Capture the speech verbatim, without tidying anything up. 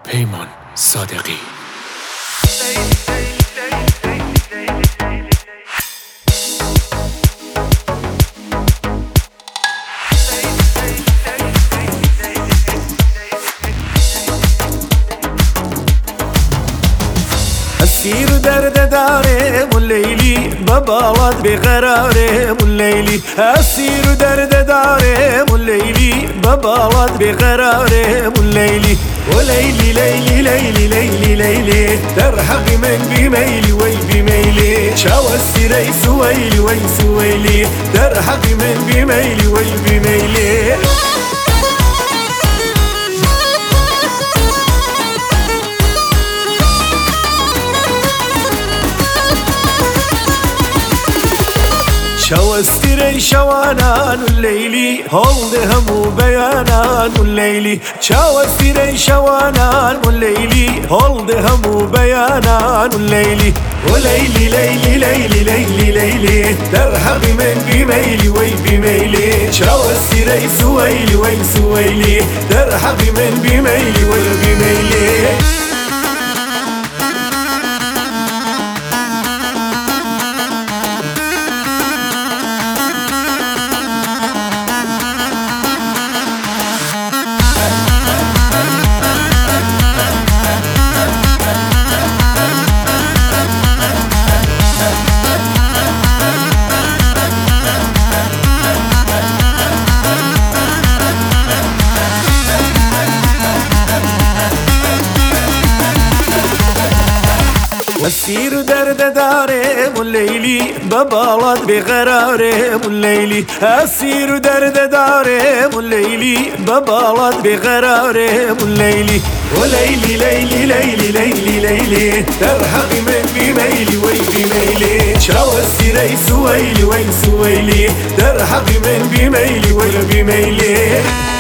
پیمان صادقی. اسیر درد دارم والليلي ببالط بقرارم والليلي اسیر درد دارم والليلي ببالط بقرارم والليلي وليلي ليلي ليلي ليلي ليلي ترحق من بميلي وي بميلي شاو السيري سويلي وي سويلي ترحق من بميلي وي بميلي شوستري شوانان الليلي هولد همو بيانان الليلي شوستري شوانان الليلي هولد همو بيانان الليلي وليلي ليلي ليلي ليلي ليلي ترحب من بميلي وي بميلي شوستري سويلي وي سويلي ترحب من بميلي وي بميلي اسیر درد دارم والليلي ببالط بقرارم والليلي اسیر درد دارم والليلي ببالط بقرارم والليلي وليلي ليلي ليلي ليلي ليلي ترحق من بميلي وي بميلي شاو السيري سويلي وي سويلي ترحق من بميلي وي بميلي